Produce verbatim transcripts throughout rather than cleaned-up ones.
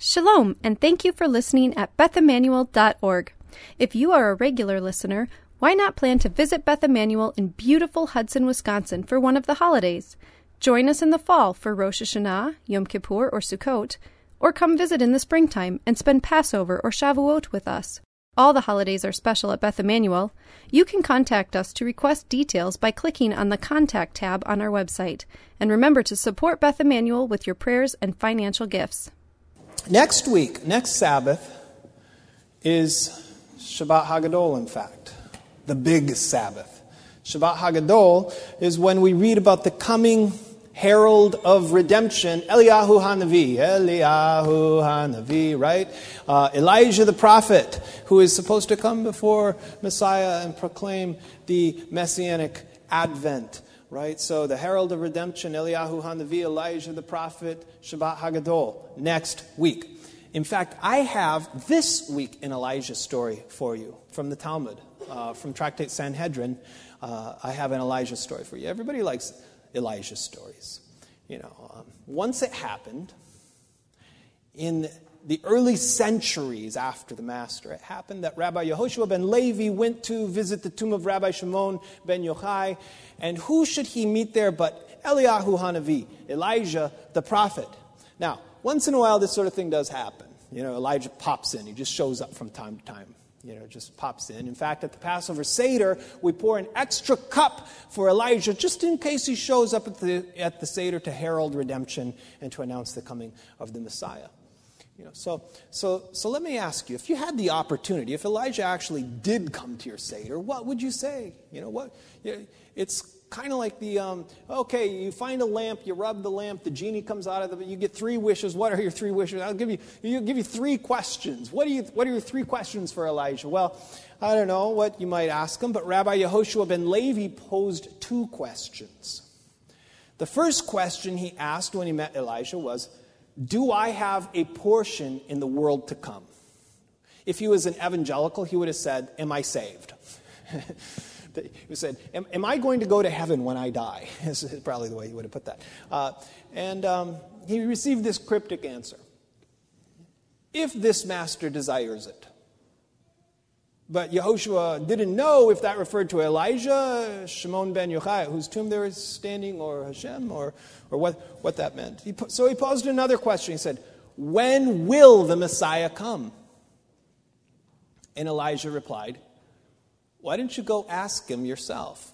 Shalom, and thank you for listening at beth emmanuel dot org. If you are a regular listener, why not plan to visit Beth Emmanuel in beautiful Hudson, Wisconsin for one of the holidays? Join us in the fall for Rosh Hashanah, Yom Kippur, or Sukkot, or come visit in the springtime and spend Passover or Shavuot with us. All the holidays are special at Beth Emmanuel. You can contact us to request details by clicking on the Contact tab on our website. And remember to support Beth Emmanuel with your prayers and financial gifts. Next week, next Sabbath, is Shabbat Hagadol, in fact. The big Sabbath. Shabbat Hagadol is when we read about the coming herald of redemption, Eliyahu HaNavi, Eliyahu HaNavi, right? Uh, Elijah the prophet, who is supposed to come before Messiah and proclaim the Messianic advent, right? So the herald of redemption, Eliyahu HaNavi, Elijah the prophet, Shabbat Hagadol, next week. In fact, I have this week an Elijah story for you from the Talmud, uh, from Tractate Sanhedrin. Uh, I have an Elijah story for you. Everybody likes Elijah stories. You know, um, once it happened, in the early centuries after the Master, it happened that Rabbi Yehoshua ben Levi went to visit the tomb of Rabbi Shimon ben Yochai, and who should he meet there but Eliyahu HaNavi, Elijah the prophet. Now, once in a while this sort of thing does happen. You know, Elijah pops in. He just shows up from time to time. You know, just pops in. In fact, at the Passover Seder, we pour an extra cup for Elijah just in case he shows up at the at the Seder to herald redemption and to announce the coming of the Messiah. You know, so so so let me ask you, if you had the opportunity, if Elijah actually did come to your Seder, what would you say? You know, what it's kind of like the, um, okay, you find a lamp, you rub the lamp, the genie comes out of it, you get three wishes. What are your three wishes? I'll give you, you give you three questions. What are you, what are your three questions for Elijah? Well, I don't know what you might ask him, but Rabbi Yehoshua ben Levi posed two questions. The first question he asked when he met Elijah was, do I have a portion in the world to come? If he was an evangelical, he would have said, am I saved? He said, am, am I going to go to heaven when I die? This is probably the way he would have put that. Uh, and um, he received this cryptic answer. If this master desires it. But Yehoshua didn't know if that referred to Elijah, Shimon ben Yochai, whose tomb they were standing, or Hashem, or, or what, what that meant. He, so he posed another question. He said, when will the Messiah come? And Elijah replied, why didn't you go ask him yourself?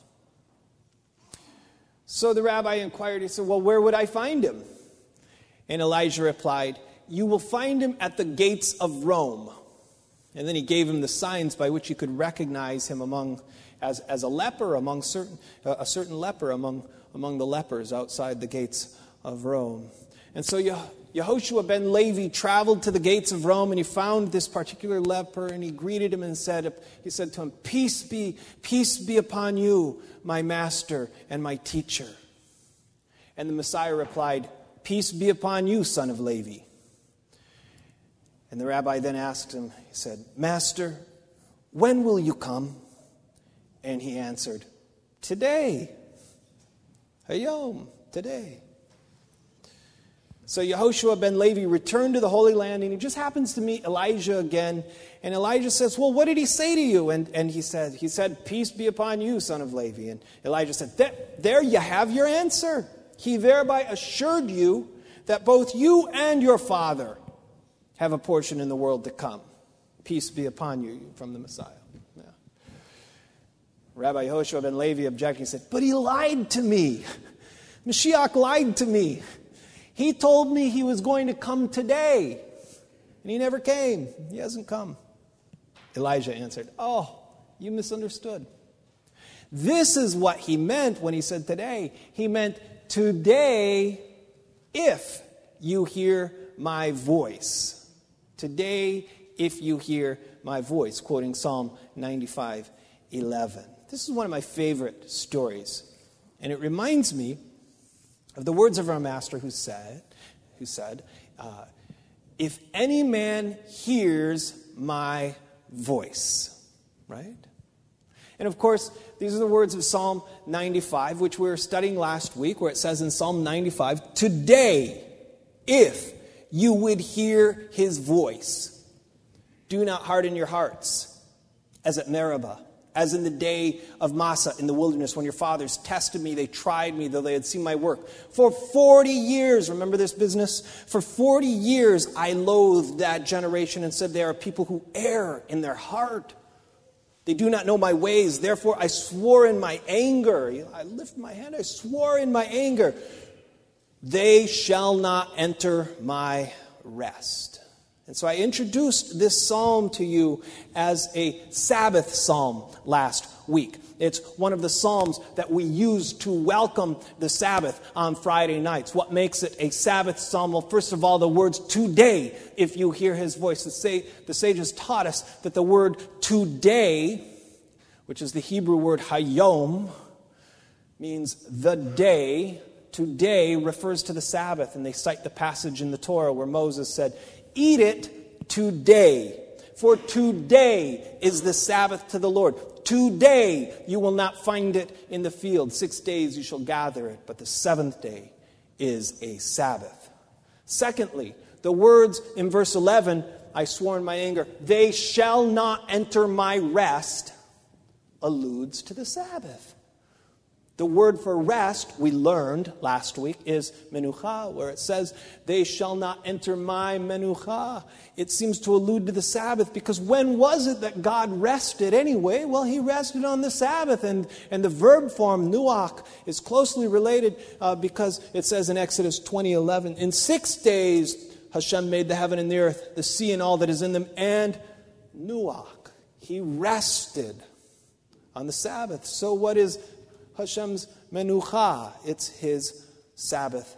So the rabbi inquired, he said, well, where would I find him? And Elijah replied, you will find him at the gates of Rome. And then he gave him the signs by which you could recognize him among, as, as a leper, among certain, uh, a certain leper among, among the lepers outside the gates of Rome. And so Yeh- Yehoshua ben Levi traveled to the gates of Rome, and he found this particular leper, and he greeted him and said, he said to him, peace be, peace be upon you, my master and my teacher. And the Messiah replied, peace be upon you, son of Levi. And the rabbi then asked him, he said, Master, when will you come? And he answered, today. Hayom, today. So Yehoshua ben Levi returned to the Holy Land, and he just happens to meet Elijah again. And Elijah says, well, what did he say to you? And, and he said, he said, peace be upon you, son of Levi. And Elijah said, there, there you have your answer. He thereby assured you that both you and your father have a portion in the world to come. Peace be upon you from the Messiah. Yeah. Rabbi Yehoshua ben Levi objected. He said, but he lied to me. Mashiach lied to me. He told me he was going to come today, and he never came. He hasn't come. Elijah answered, oh, you misunderstood. This is what he meant when he said today. He meant today if you hear my voice. Today if you hear my voice, quoting Psalm ninety-five eleven. This is one of my favorite stories, and it reminds me of the words of our Master who said, who said, uh, if any man hears my voice, right? And of course, these are the words of Psalm ninety-five, which we were studying last week, where it says in Psalm ninety-five, today, if you would hear his voice. Do not harden your hearts, as at Meribah, as in the day of Massah in the wilderness, when your fathers tested me, they tried me, though they had seen my work. For forty years, remember this business? For forty years I loathed that generation and said, they are people who err in their heart. They do not know my ways. Therefore I swore in my anger. I lifted my hand, I swore in my anger. They shall not enter my rest. And so I introduced this psalm to you as a Sabbath psalm last week. It's one of the psalms that we use to welcome the Sabbath on Friday nights. What makes it a Sabbath psalm? Well, first of all, the words today, if you hear his voice. The, say, the sages taught us that the word today, which is the Hebrew word hayom, means the day. Today refers to the Sabbath, and they cite the passage in the Torah where Moses said, eat it today, for today is the Sabbath to the Lord. Today you will not find it in the field. Six days you shall gather it, but the seventh day is a Sabbath. Secondly, the words in verse eleven, I swore in my anger, they shall not enter my rest, alludes to the Sabbath. The word for rest, we learned last week, is menucha, where it says, they shall not enter my menucha. It seems to allude to the Sabbath, because when was it that God rested anyway? Well, he rested on the Sabbath, and, and the verb form, nuach, is closely related uh, because it says in Exodus twenty eleven, in six days Hashem made the heaven and the earth, the sea and all that is in them, and nuach, he rested on the Sabbath. So what is Hashem's menucha? It's his Sabbath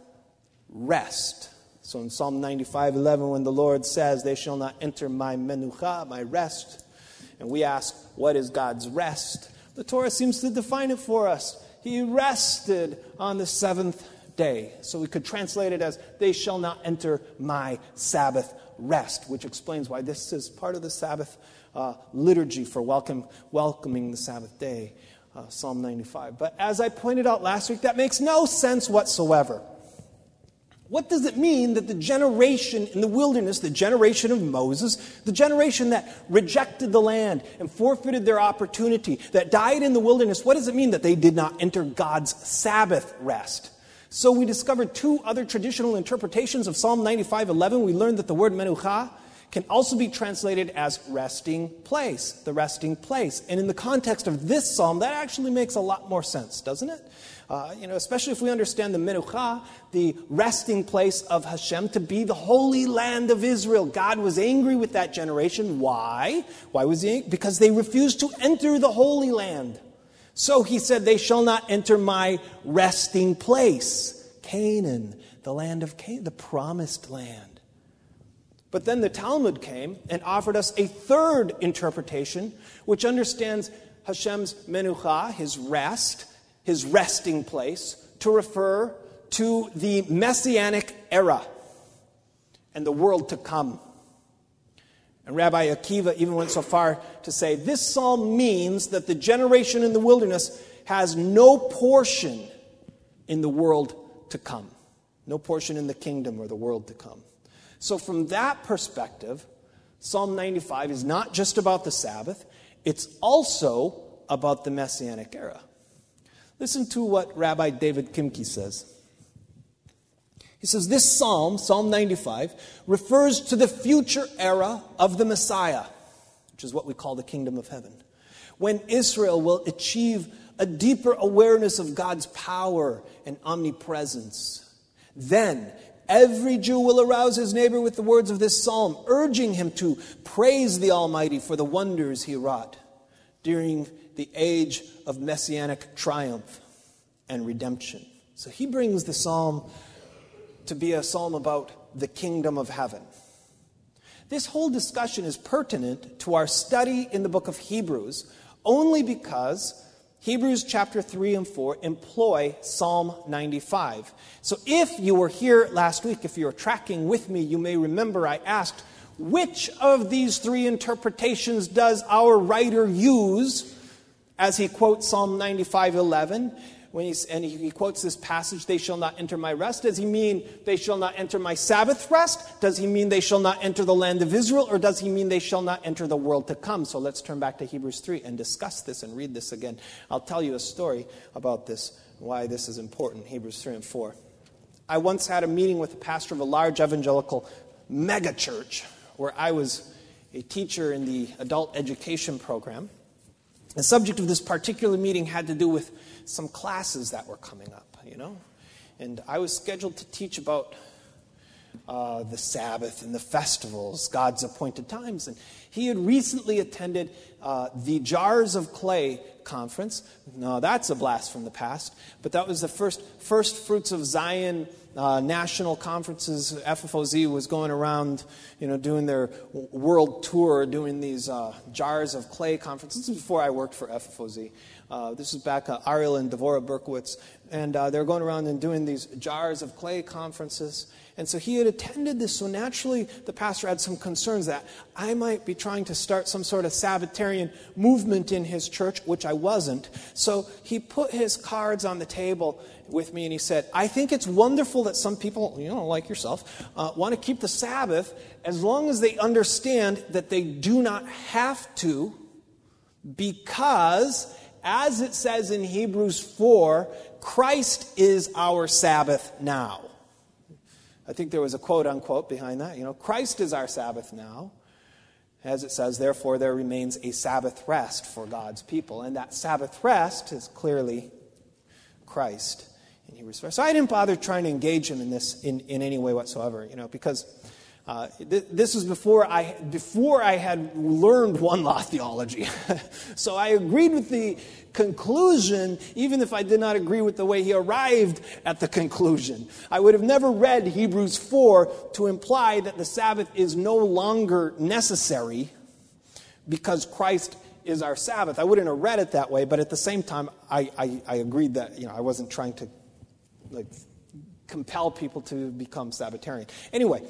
rest. So in Psalm ninety-five eleven, when the Lord says, they shall not enter my menucha, my rest, and we ask, what is God's rest? The Torah seems to define it for us. He rested on the seventh day. So we could translate it as, they shall not enter my Sabbath rest, which explains why this is part of the Sabbath uh, liturgy for welcome, welcoming the Sabbath day. Uh, Psalm ninety-five. But as I pointed out last week, that makes no sense whatsoever. What does it mean that the generation in the wilderness, the generation of Moses, the generation that rejected the land and forfeited their opportunity, that died in the wilderness, what does it mean that they did not enter God's Sabbath rest? So we discovered two other traditional interpretations of Psalm ninety-five eleven. We learned that the word menucha can also be translated as resting place, the resting place. And in the context of this psalm, that actually makes a lot more sense, doesn't it? Uh, you know, especially if we understand the menucha, the resting place of Hashem, to be the holy land of Israel. God was angry with that generation. Why? Why was he angry? Because they refused to enter the holy land. So he said, they shall not enter my resting place. Canaan, the land of Canaan, the promised land. But then the Talmud came and offered us a third interpretation, which understands Hashem's menucha, his rest, his resting place, to refer to the Messianic era and the world to come. And Rabbi Akiva even went so far to say, this psalm means that the generation in the wilderness has no portion in the world to come. No portion in the kingdom or the world to come. So from that perspective, Psalm ninety-five is not just about the Sabbath, it's also about the Messianic era. Listen to what Rabbi David Kimke says. He says, this psalm, Psalm ninety-five, refers to the future era of the Messiah, which is what we call the kingdom of heaven, when Israel will achieve a deeper awareness of God's power and omnipresence. Then every Jew will arouse his neighbor with the words of this psalm, urging him to praise the Almighty for the wonders he wrought during the age of messianic triumph and redemption. So he brings the psalm to be a psalm about the kingdom of heaven. This whole discussion is pertinent to our study in the book of Hebrews only because Hebrews chapter three and four employ Psalm ninety-five. So if you were here last week, if you were tracking with me, you may remember I asked, which of these three interpretations does our writer use as he quotes Psalm ninety-five eleven? when he's, and he, he quotes this passage, they shall not enter my rest, does he mean they shall not enter my Sabbath rest? Does he mean they shall not enter the land of Israel? Or does he mean they shall not enter the world to come? So let's turn back to Hebrews three and discuss this and read this again. I'll tell you a story about this, why this is important, Hebrews three and four. I once had a meeting with the pastor of a large evangelical megachurch where I was a teacher in the adult education program. The subject of this particular meeting had to do with some classes that were coming up, you know. And I was scheduled to teach about uh, the Sabbath and the festivals, God's appointed times. And he had recently attended uh, the Jars of Clay conference. No, that's a blast from the past. But that was the first first Fruits of Zion uh, national conferences. F F O Z was going around, you know, doing their world tour, doing these uh, Jars of Clay conferences. This was before I worked for F F O Z. Uh, this was back uh, Ariel and Devorah Berkowitz. And uh, they were going around and doing these Jars of Clay conferences. And so he had attended this, so naturally the pastor had some concerns that I might be trying to start some sort of Sabbatarian movement in his church, which I wasn't. So he put his cards on the table with me and he said, I think it's wonderful that some people, you know, like yourself, uh, want to keep the Sabbath as long as they understand that they do not have to, because, as it says in Hebrews four, Christ is our Sabbath now. I think there was a quote, unquote, behind that. You know, Christ is our Sabbath now. As it says, therefore, there remains a Sabbath rest for God's people. And that Sabbath rest is clearly Christ in Hebrews four. So I didn't bother trying to engage him in this in, in any way whatsoever, you know, because uh, th- this was before I before I had learned one law theology. So I agreed with the conclusion, even if I did not agree with the way he arrived at the conclusion. I would have never read Hebrews four to imply that the Sabbath is no longer necessary because Christ is our Sabbath. I wouldn't have read it that way, but at the same time, I, I, I agreed that, you know, I wasn't trying to like compel people to become Sabbatarian. Anyway,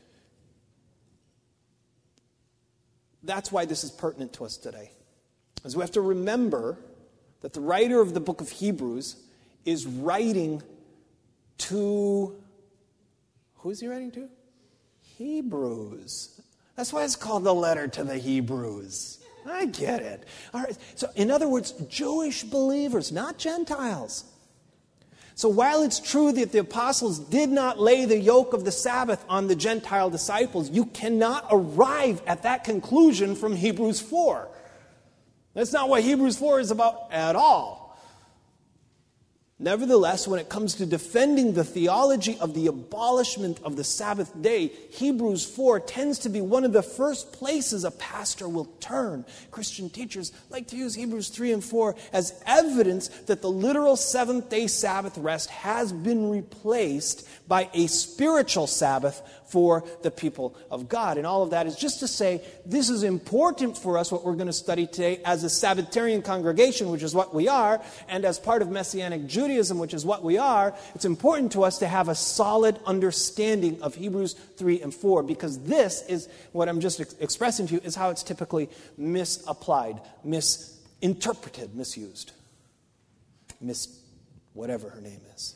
that's why this is pertinent to us today. As we have to remember that the writer of the book of Hebrews is writing to, who is he writing to? Hebrews. That's why it's called the letter to the Hebrews. I get it. All right. So in other words, Jewish believers, not Gentiles. So while it's true that the apostles did not lay the yoke of the Sabbath on the Gentile disciples, you cannot arrive at that conclusion from Hebrews four. That's not what Hebrews four is about at all. Nevertheless, when it comes to defending the theology of the abolishment of the Sabbath day, Hebrews four tends to be one of the first places a pastor will turn. Christian teachers like to use Hebrews three and four as evidence that the literal seventh-day Sabbath rest has been replaced by a spiritual Sabbath for the people of God. And all of that is just to say, this is important for us, what we're going to study today, as a Sabbatarian congregation, which is what we are, and as part of Messianic Judaism, which is what we are. It's important to us to have a solid understanding of Hebrews three and four, because this is, what I'm just ex- expressing to you, is how it's typically misapplied, misinterpreted, misused, mis whatever her name is.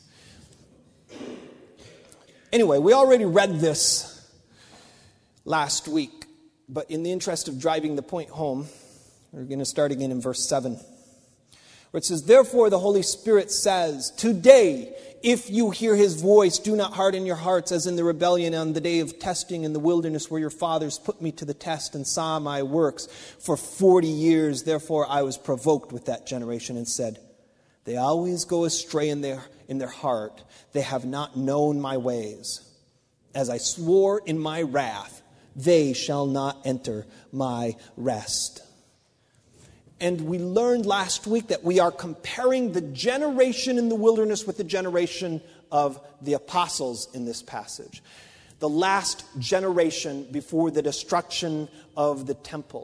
Anyway, we already read this last week, but in the interest of driving the point home, we're going to start again in verse seven, where it says, therefore the Holy Spirit says, today, if you hear his voice, do not harden your hearts as in the rebellion on the day of testing in the wilderness, where your fathers put me to the test and saw my works for forty years. Therefore I was provoked with that generation and said, they always go astray in their in their heart. They have not known my ways. As I swore in my wrath, they shall not enter my rest. And we learned last week that we are comparing the generation in the wilderness with the generation of the apostles in this passage. The last generation before the destruction of the temple. It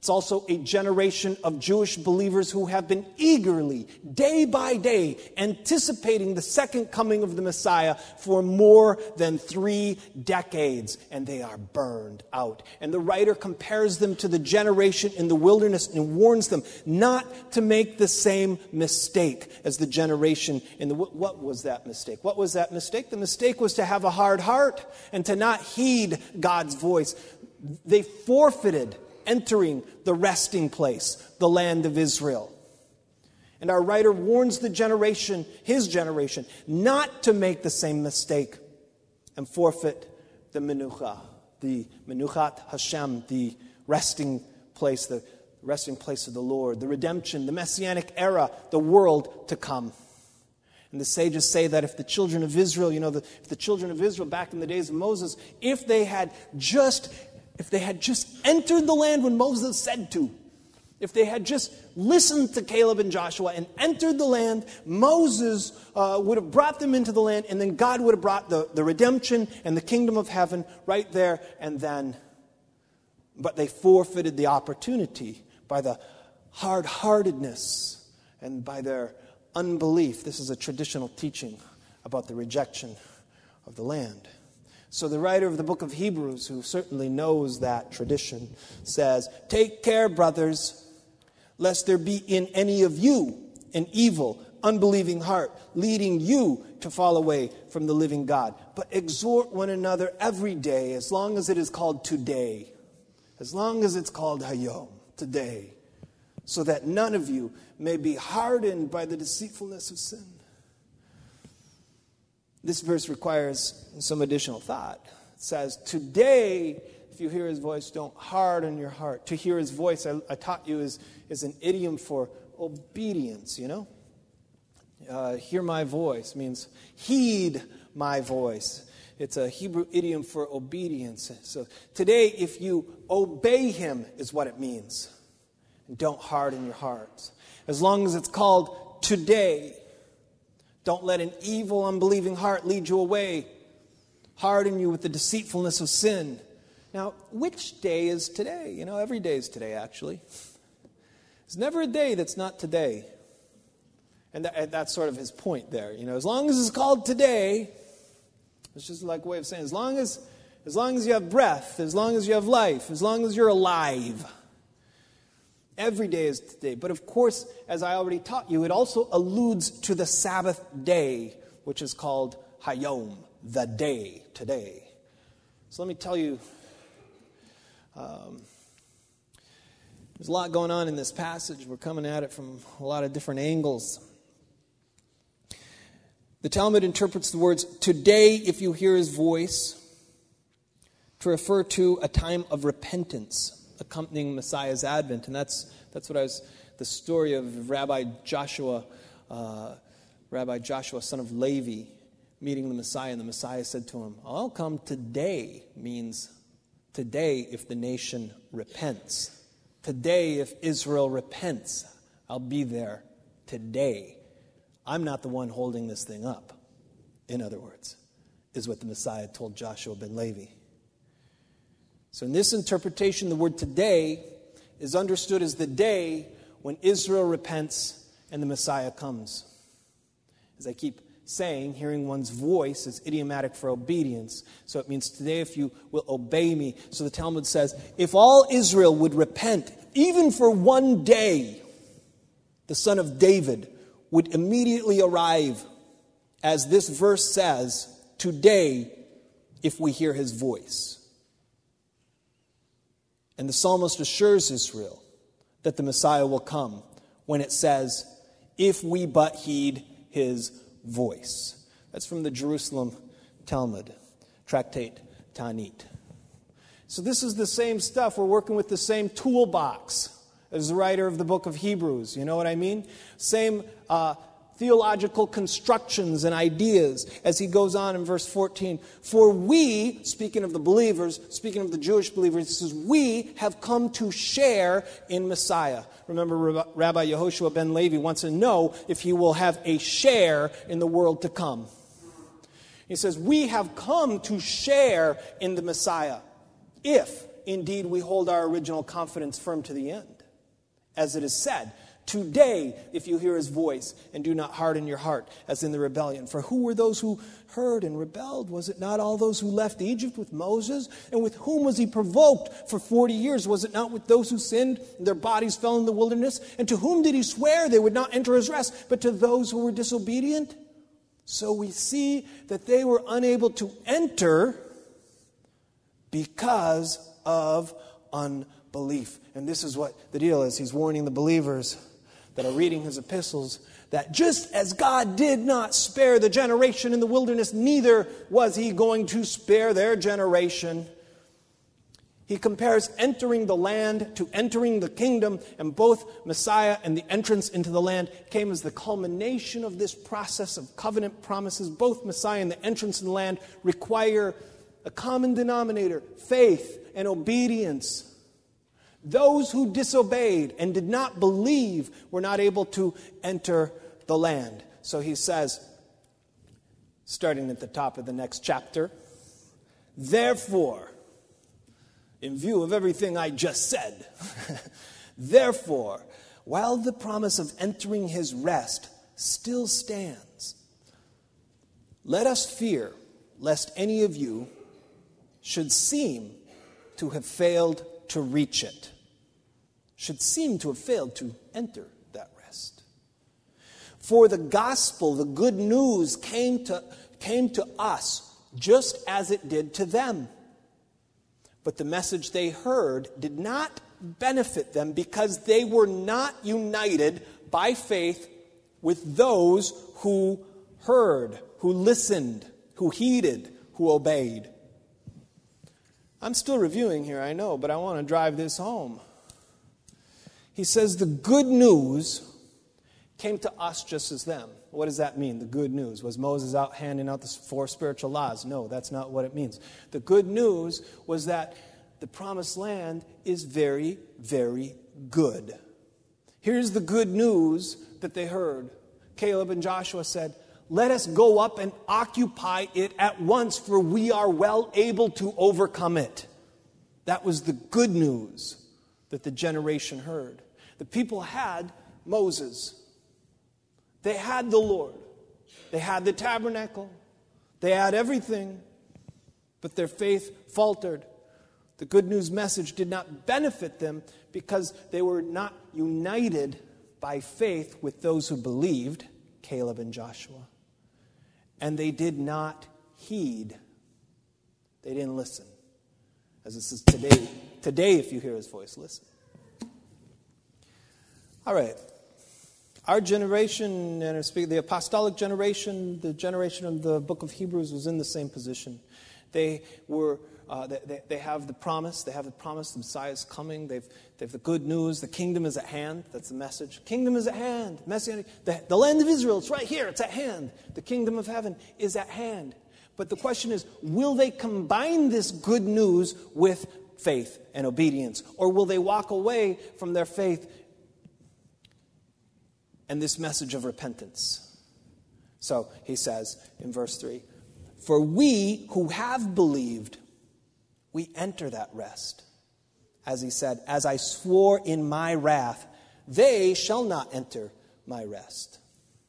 It's also a generation of Jewish believers who have been eagerly, day by day, anticipating the second coming of the Messiah for more than three decades, and they are burned out. And the writer compares them to the generation in the wilderness and warns them not to make the same mistake as the generation in the... What was that mistake? What was that mistake? The mistake was to have a hard heart and to not heed God's voice. They forfeited entering the resting place, the land of Israel. And our writer warns the generation, his generation, not to make the same mistake and forfeit the menucha, the menuchat Hashem, the resting place, the resting place of the Lord, the redemption, the messianic era, the world to come. And the sages say that if the children of Israel, you know, the, if the children of Israel back in the days of Moses, if they had just If they had just entered the land when Moses said to, if they had just listened to Caleb and Joshua and entered the land, Moses uh, would have brought them into the land, and then God would have brought the, the redemption and the kingdom of heaven right there and then. But they forfeited the opportunity by the hard-heartedness and by their unbelief. This is a traditional teaching about the rejection of the land. So the writer of the book of Hebrews, who certainly knows that tradition, says, "Take care, brothers, lest there be in any of you an evil, unbelieving heart, leading you to fall away from the living God. But exhort one another every day, as long as it is called today, as long as it's called Hayom, today, so that none of you may be hardened by the deceitfulness of sin." This verse requires some additional thought. It says, today, if you hear his voice, don't harden your heart. To hear his voice, I, I taught you, is, is an idiom for obedience, you know? Uh, hear my voice means heed my voice. It's a Hebrew idiom for obedience. So today, if you obey him, is what it means. And don't harden your hearts. As long as it's called today, don't let an evil, unbelieving heart lead you away, harden you with the deceitfulness of sin. Now, which day is today? You know, every day is today, actually. There's never a day that's not today. And, that, and that's sort of his point there. You know, as long as it's called today, it's just like a way of saying, as long as, as long as you have breath, as long as you have life, as long as you're alive, every day is today. But of course, as I already taught you, it also alludes to the Sabbath day, which is called Hayom, the day, today. So let me tell you, um, there's a lot going on in this passage. We're coming at it from a lot of different angles. The Talmud interprets the words, today, if you hear his voice, to refer to a time of repentance accompanying Messiah's advent. And that's that's what I was, the story of Rabbi Joshua, uh, Rabbi Joshua, son of Levi, meeting the Messiah. And the Messiah said to him, I'll come today, means today if the nation repents. Today if Israel repents, I'll be there today. I'm not the one holding this thing up, in other words, is what the Messiah told Joshua ben Levi. So in this interpretation, the word today is understood as the day when Israel repents and the Messiah comes. As I keep saying, hearing one's voice is idiomatic for obedience. So it means today if you will obey me. So the Talmud says, if all Israel would repent, even for one day, the son of David would immediately arrive, as this verse says, today if we hear his voice. And the psalmist assures Israel that the Messiah will come when it says, if we but heed his voice. That's from the Jerusalem Talmud, Tractate Tanit. So this is the same stuff. We're working with the same toolbox as the writer of the book of Hebrews. You know what I mean? Same uh, theological constructions and ideas as he goes on in verse fourteen. For we, speaking of the believers, speaking of the Jewish believers, he says, we have come to share in Messiah. Remember, Rabbi Yehoshua ben Levi wants to know if he will have a share in the world to come. He says, we have come to share in the Messiah. If, indeed we hold our original confidence firm to the end. As it is said, today, if you hear his voice, and do not harden your heart, as in the rebellion. For who were those who heard and rebelled? Was it not all those who left Egypt with Moses? And with whom was he provoked for forty years? Was it not with those who sinned, and their bodies fell in the wilderness? And to whom did he swear they would not enter his rest, but to those who were disobedient? So we see that they were unable to enter because of unbelief. And this is what the deal is. He's warning the believers that are reading his epistles that just as God did not spare the generation in the wilderness, neither was he going to spare their generation. He compares entering the land to entering the kingdom, and both Messiah and the entrance into the land came as the culmination of this process of covenant promises. Both Messiah and the entrance in the land require a common denominator, faith and obedience. Those who disobeyed and did not believe were not able to enter the land. So he says, starting at the top of the next chapter, therefore, in view of everything I just said, therefore, while the promise of entering his rest still stands, let us fear lest any of you should seem to have failed to reach it, should seem to have failed to enter that rest. For the gospel, the good news, came to, came to us just as it did to them. But the message they heard did not benefit them because they were not united by faith with those who heard, who listened, who heeded, who obeyed. I'm still reviewing here, I know, but I want to drive this home. He says the good news came to us just as them. What does that mean, the good news? Was Moses out handing out the four spiritual laws? No, that's not what it means. The good news was that the promised land is very, very good. Here's the good news that they heard. Caleb and Joshua said, let us go up and occupy it at once, for we are well able to overcome it. That was the good news that the generation heard. The people had Moses. They had the Lord. They had the tabernacle. They had everything. But their faith faltered. The good news message did not benefit them because they were not united by faith with those who believed, Caleb and Joshua. And they did not heed. They didn't listen. As it says today, today if you hear his voice, listen. All right. Our generation, and the apostolic generation, the generation of the book of Hebrews was in the same position. They were, uh, they, they have the promise. They have the promise. The Messiah is coming. They've, they have the good news. The kingdom is at hand. That's the message. Kingdom is at hand. Messianic. The, the land of Israel, it's right here. It's at hand. The kingdom of heaven is at hand. But the question is, will they combine this good news with faith and obedience? Or will they walk away from their faith and this message of repentance? So he says in verse three, for we who have believed, we enter that rest. As he said, as I swore in my wrath, they shall not enter my rest.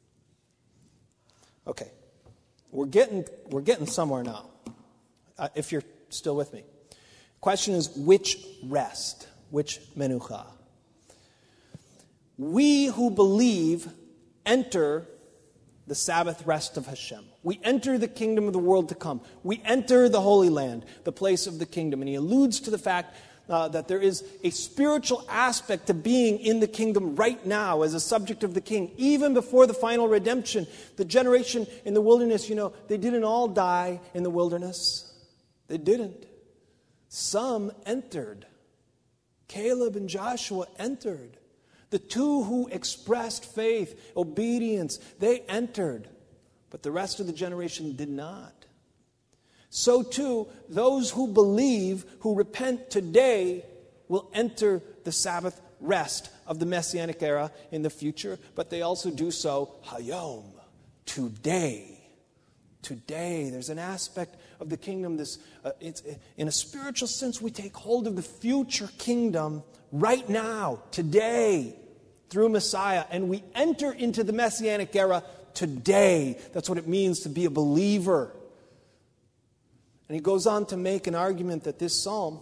Okay, we're getting we're getting somewhere now. Uh, if you're still with me, question is which rest, which menucha? We who believe enter the Sabbath rest of Hashem. We enter the kingdom of the world to come. We enter the Holy Land, the place of the kingdom. And he alludes to the fact uh, that there is a spiritual aspect to being in the kingdom right now as a subject of the king. Even before the final redemption, the generation in the wilderness, you know, they didn't all die in the wilderness. They didn't. Some entered. Caleb and Joshua entered. The two who expressed faith, obedience, they entered. But the rest of the generation did not. So too, those who believe, who repent today, will enter the Sabbath rest of the Messianic era in the future. But they also do so hayom, today. Today. There's an aspect of the kingdom, this uh, it's, in a spiritual sense, we take hold of the future kingdom right now, today, through Messiah, and we enter into the Messianic era today. That's what it means to be a believer. And he goes on to make an argument that this psalm,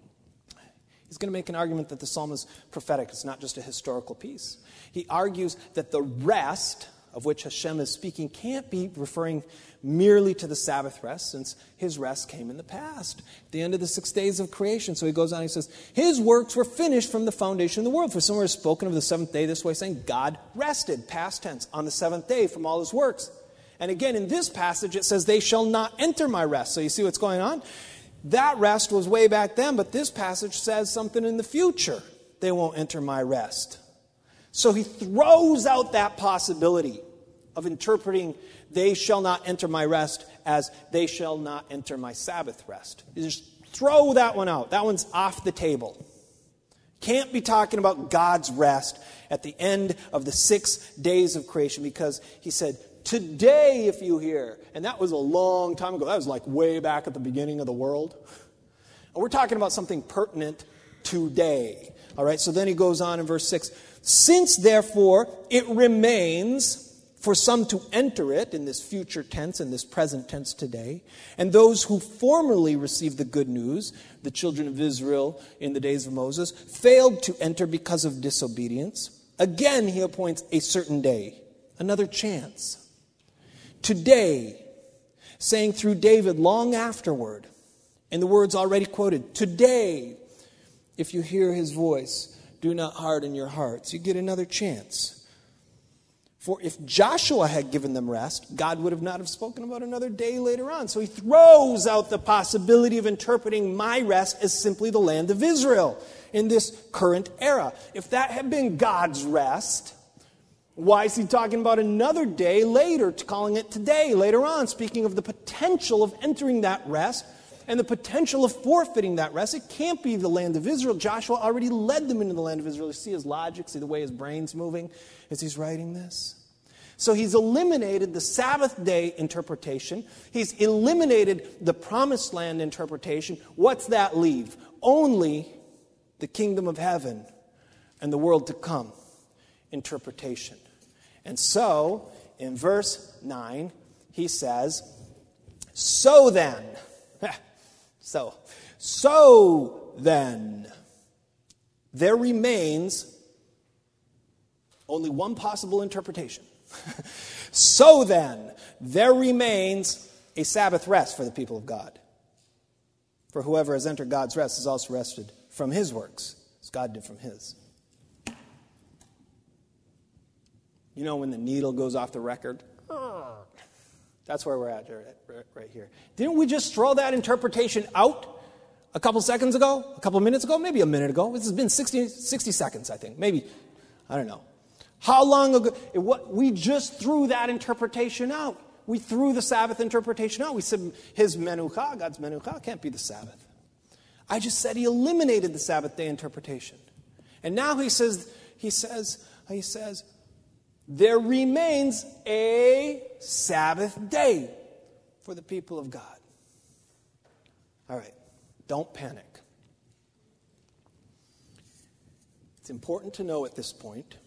he's going to make an argument that the psalm is prophetic. It's not just a historical piece. He argues that the rest of which Hashem is speaking can't be referring merely to the Sabbath rest, since his rest came in the past, at the end of the six days of creation. So he goes on, he says, his works were finished from the foundation of the world. For somewhere is spoken of the seventh day this way, saying, God rested, past tense, on the seventh day from all his works. And again, in this passage, it says, they shall not enter my rest. So you see what's going on? That rest was way back then, but this passage says something in the future. They won't enter my rest. So he throws out that possibility of interpreting they shall not enter my rest as they shall not enter my Sabbath rest. You just throw that one out. That one's off the table. Can't be talking about God's rest at the end of the six days of creation, because he said, today if you hear. And that was a long time ago. That was like way back at the beginning of the world. And we're talking about something pertinent today. All right, so then he goes on in verse six. Since, therefore, it remains for some to enter it, in this future tense, in this present tense today, and those who formerly received the good news, the children of Israel in the days of Moses, failed to enter because of disobedience, again he appoints a certain day, another chance. Today, saying through David long afterward, in the words already quoted, today, if you hear his voice, do not harden your hearts. You get another chance. For if Joshua had given them rest, God would have not have spoken about another day later on. So he throws out the possibility of interpreting my rest as simply the land of Israel in this current era. If that had been God's rest, why is he talking about another day later, calling it today, later on, speaking of the potential of entering that rest and the potential of forfeiting that rest? It can't be the land of Israel. Joshua already led them into the land of Israel. You see his logic, see the way his brain's moving as he's writing this? So he's eliminated the Sabbath day interpretation. He's eliminated the promised land interpretation. What's that leave? Only the kingdom of heaven and the world to come interpretation. And so, in verse nine, he says, so then, so, so then, there remains only one possible interpretation. So then, there remains a Sabbath rest for the people of God. For whoever has entered God's rest is also rested from his works, as God did from his. You know when the needle goes off the record? That's where we're at right here. Didn't we just throw that interpretation out a couple seconds ago? A couple minutes ago? Maybe a minute ago. This has been sixty, sixty seconds, I think. Maybe, I don't know. How long ago? It, what, we just threw that interpretation out. We threw the Sabbath interpretation out. We said his menucha, God's menucha, can't be the Sabbath. I just said he eliminated the Sabbath day interpretation. And now he says, he says, he says, there remains a Sabbath day for the people of God. All right, don't panic. It's important to know at this point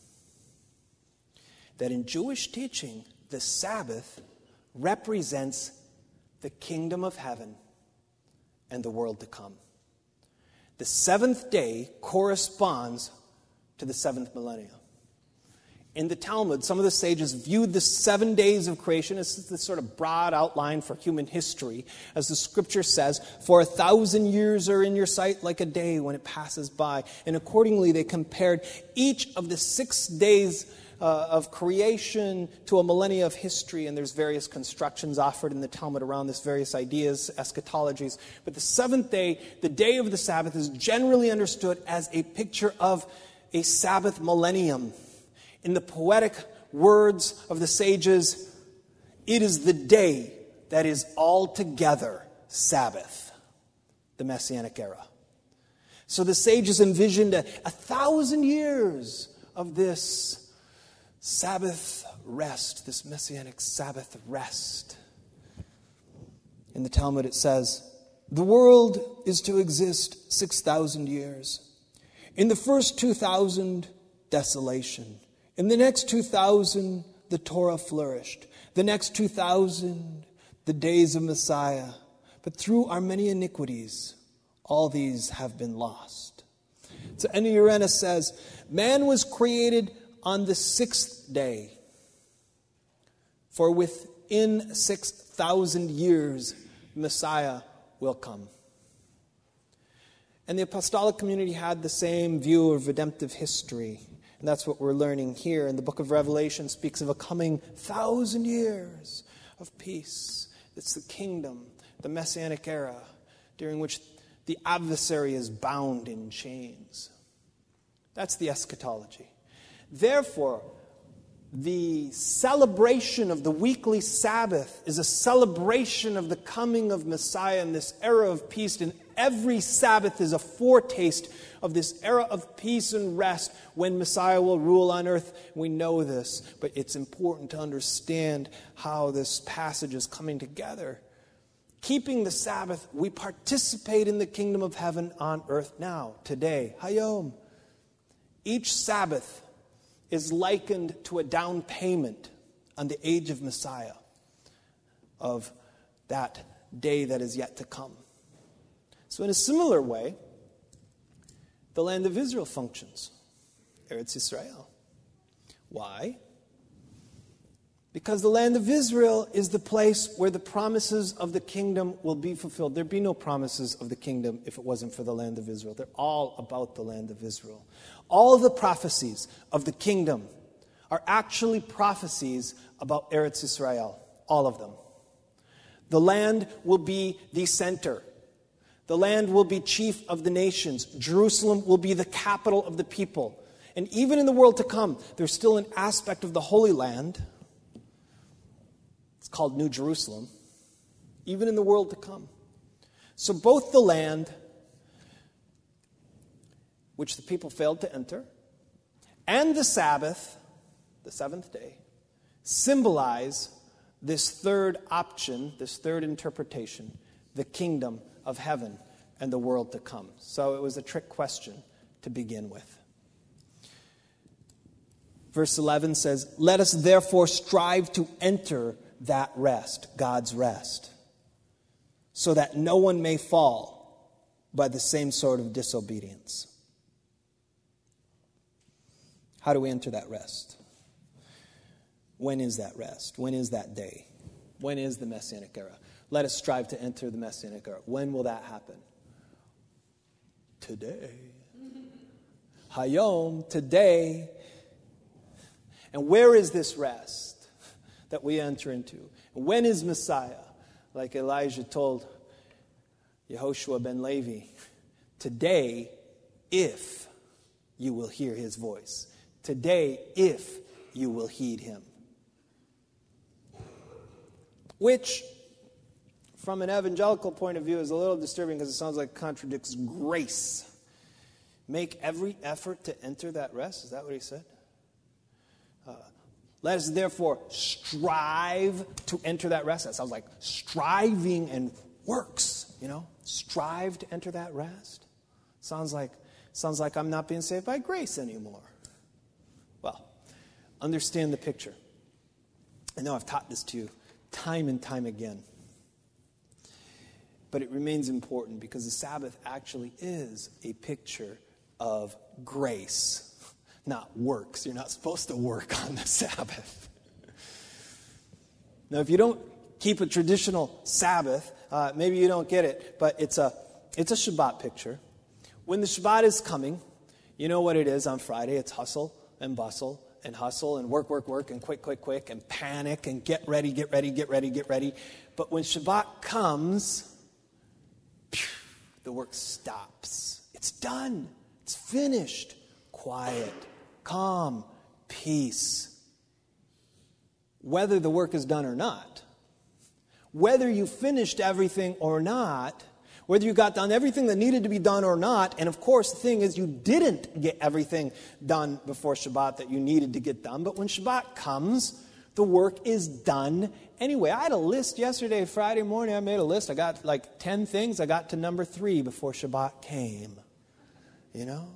that in Jewish teaching, the Sabbath represents the kingdom of heaven and the world to come. The seventh day corresponds to the seventh millennium. In the Talmud, some of the sages viewed the seven days of creation as this sort of broad outline for human history. As the scripture says, for a thousand years are in your sight like a day when it passes by. And accordingly, they compared each of the six days uh, of creation to a millennia of history. And there's various constructions offered in the Talmud around this, various ideas, eschatologies. But the seventh day, the day of the Sabbath, is generally understood as a picture of a Sabbath millennium. In the poetic words of the sages, it is the day that is altogether Sabbath, the Messianic era. So the sages envisioned a, a thousand years of this Sabbath rest, this Messianic Sabbath rest. In the Talmud it says, the world is to exist six thousand years. In the first two thousand, desolation. In the next two thousand, the Torah flourished. The next two thousand, the days of Messiah. But through our many iniquities, all these have been lost. So Enu Urena says, man was created on the sixth day. For within six thousand years, Messiah will come. And the apostolic community had the same view of redemptive history. And that's what we're learning here. And the book of Revelation speaks of a coming thousand years of peace. It's the kingdom, the Messianic era, during which the adversary is bound in chains. That's the eschatology. Therefore, the celebration of the weekly Sabbath is a celebration of the coming of Messiah in this era of peace. And every Sabbath is a foretaste of this era of peace and rest when Messiah will rule on earth. We know this, but it's important to understand how this passage is coming together. Keeping the Sabbath, we participate in the kingdom of heaven on earth now, today, Hayom. Each Sabbath is likened to a down payment on the age of Messiah, of that day that is yet to come. So in a similar way, the land of Israel functions. Eretz Israel. Why? Because the land of Israel is the place where the promises of the kingdom will be fulfilled. There'd be no promises of the kingdom if it wasn't for the land of Israel. They're all about the land of Israel. All the prophecies of the kingdom are actually prophecies about Eretz Israel. All of them. The land will be the center. The land will be chief of the nations. Jerusalem will be the capital of the people. And even in the world to come, there's still an aspect of the Holy Land. It's called New Jerusalem. Even in the world to come. So both the land, which the people failed to enter, and the Sabbath, the seventh day, symbolize this third option, this third interpretation, the kingdom of heaven and the world to come. So it was a trick question to begin with. Verse eleven says, let us therefore strive to enter that rest, God's rest, so that no one may fall by the same sort of disobedience. How do we enter that rest? When is that rest? When is that day? When is the Messianic era? Let us strive to enter the Messianic era. When will that happen? Today. Hayom, today. And where is this rest that we enter into? When is Messiah? Like Elijah told Yehoshua ben Levi, today, if you will hear his voice. Today, if you will heed him. Which, from an evangelical point of view, is a little disturbing because it sounds like it contradicts grace. Make every effort to enter that rest. Is that what he said? Uh, Let us therefore strive to enter that rest. That sounds like striving and works, you know. Strive to enter that rest. Sounds like, sounds like I'm not being saved by grace anymore. Well, understand the picture. I know I've taught this to you time and time again. But it remains important because the Sabbath actually is a picture of grace. Not works. You're not supposed to work on the Sabbath. Now, if you don't keep a traditional Sabbath, uh, maybe you don't get it, but it's a it's a Shabbat picture. When the Shabbat is coming, you know what it is on Friday. It's hustle and bustle and hustle and work, work, work and quick, quick, quick and panic and get ready, get ready, get ready, get ready. But when Shabbat comes, phew, the work stops. It's done. It's finished. Quiet. Calm, peace. Whether the work is done or not, whether you finished everything or not, whether you got done everything that needed to be done or not, and of course the thing is you didn't get everything done before Shabbat that you needed to get done, but when Shabbat comes, The work is done anyway. I had a list yesterday, Friday morning. I made a list. I got like ten things. I got to number three before Shabbat came. You know?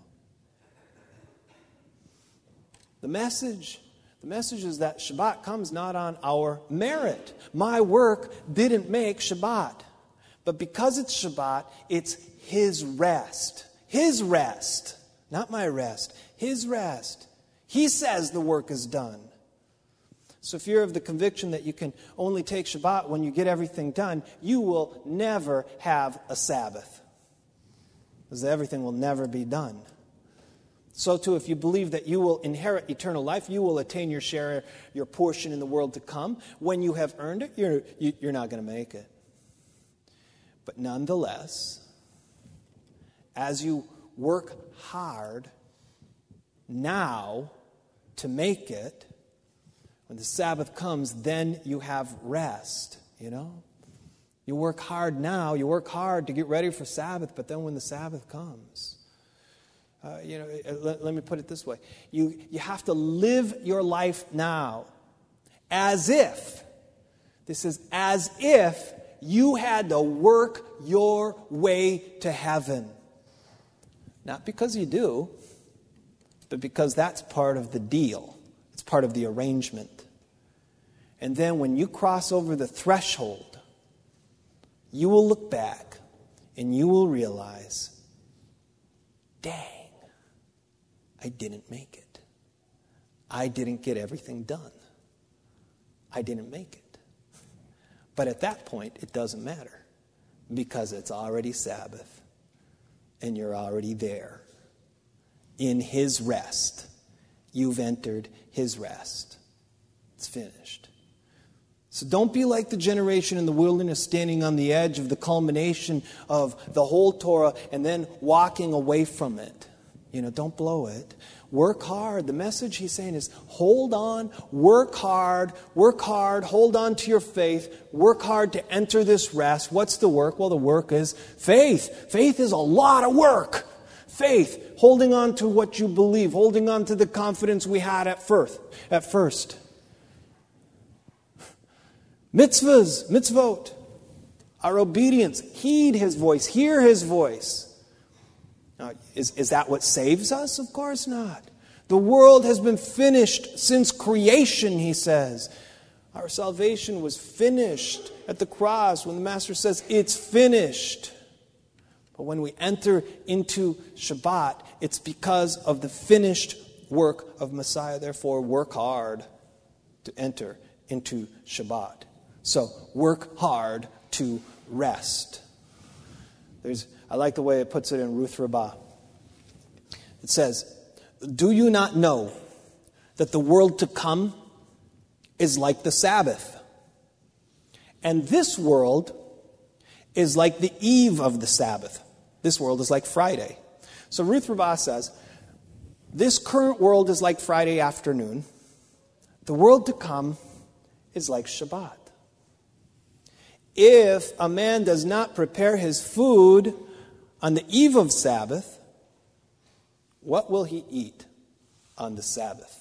The message, the message is that Shabbat comes not on our merit. My work didn't make Shabbat. But because it's Shabbat, it's His rest. His rest. Not my rest. His rest. He says the work is done. So if you're of the conviction that you can only take Shabbat when you get everything done, you will never have a Sabbath. Because everything will never be done. So too, if you believe that you will inherit eternal life, you will attain your share, your portion in the world to come. When you have earned it, you're, you're not going to make it. But nonetheless, as you work hard now to make it, when the Sabbath comes, then you have rest, you know? You work hard now, you work hard to get ready for Sabbath, but then when the Sabbath comes, uh, you know, let, let me put it this way. You, you have to live your life now as if, this is as if you had to work your way to heaven. Not because you do, but because that's part of the deal. It's part of the arrangement. And then when you cross over the threshold, you will look back and you will realize, dang, I didn't make it. I didn't get everything done. I didn't make it. But at that point, it doesn't matter because it's already Sabbath and you're already there in His rest. You've entered His rest. It's finished. So don't be like the generation in the wilderness standing on the edge of the culmination of the whole Torah and then walking away from it. You know, don't blow it. Work hard. The message he's saying is hold on, work hard, work hard, hold on to your faith, work hard to enter this rest. What's the work? Well, the work is faith. Faith is a lot of work. Faith, holding on to what you believe, holding on to the confidence we had at first. At first. Mitzvahs, mitzvot, our obedience, heed His voice, hear His voice. Now, is, is that what saves us? Of course not. The world has been finished since creation, he says. Our salvation was finished at the cross when the Master says, it's finished. But when we enter into Shabbat, it's because of the finished work of Messiah. Therefore, work hard to enter into Shabbat. So, work hard to rest. There's, I like the way it puts it in Ruth Rabbah. It says, do you not know that the world to come is like the Sabbath? And this world is like the eve of the Sabbath. This world is like Friday. So Ruth Rabbah says, this current world is like Friday afternoon. The world to come is like Shabbat. If a man does not prepare his food on the eve of Sabbath, what will he eat on the Sabbath?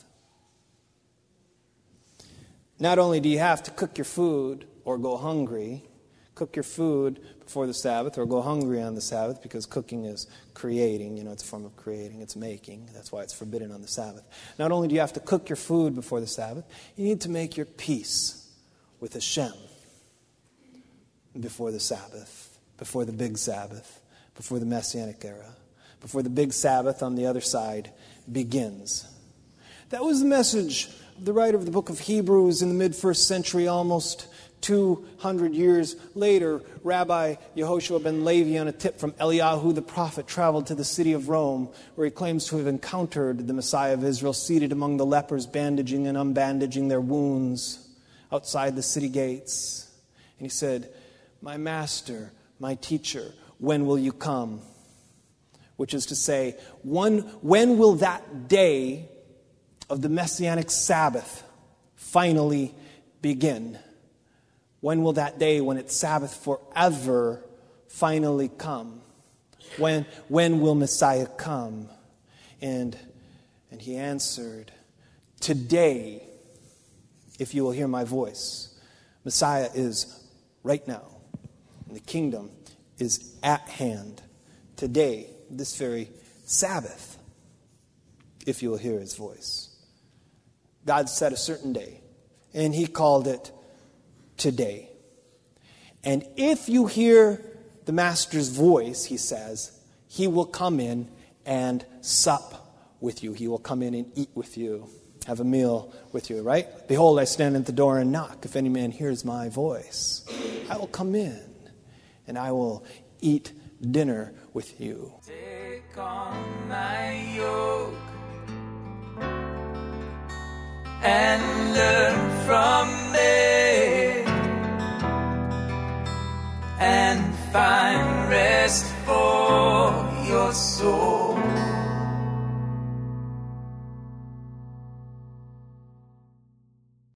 Not only do you have to cook your food or go hungry, cook your food before the Sabbath or go hungry on the Sabbath, because cooking is creating, you know, it's a form of creating, it's making. That's why it's forbidden on the Sabbath. Not only do you have to cook your food before the Sabbath, you need to make your peace with Hashem before the Sabbath, before the big Sabbath, before the Messianic era, before the big Sabbath on the other side begins. That was the message of the writer of the book of Hebrews in the mid-first century, almost two hundred years later. Rabbi Yehoshua ben Levi, on a tip from Eliyahu the prophet, traveled to the city of Rome, where he claims to have encountered the Messiah of Israel seated among the lepers, bandaging and unbandaging their wounds outside the city gates. And he said, my master, my teacher, when will you come? Which is to say, when, when will that day of the Messianic Sabbath finally begin? When will that day, when it's Sabbath forever, finally come? When, when will Messiah come? And, and he answered, today if you will hear my voice. Messiah is right now, and the kingdom is at hand today, this very Sabbath, if you will hear his voice. God set a certain day, and he called it today. And if you hear the master's voice, he says, he will come in and sup with you. He will come in and eat with you, have a meal with you, right? Behold, I stand at the door and knock. If any man hears my voice, I will come in and I will eat dinner with you. Take on my yoke and learn from me, and find rest for your soul.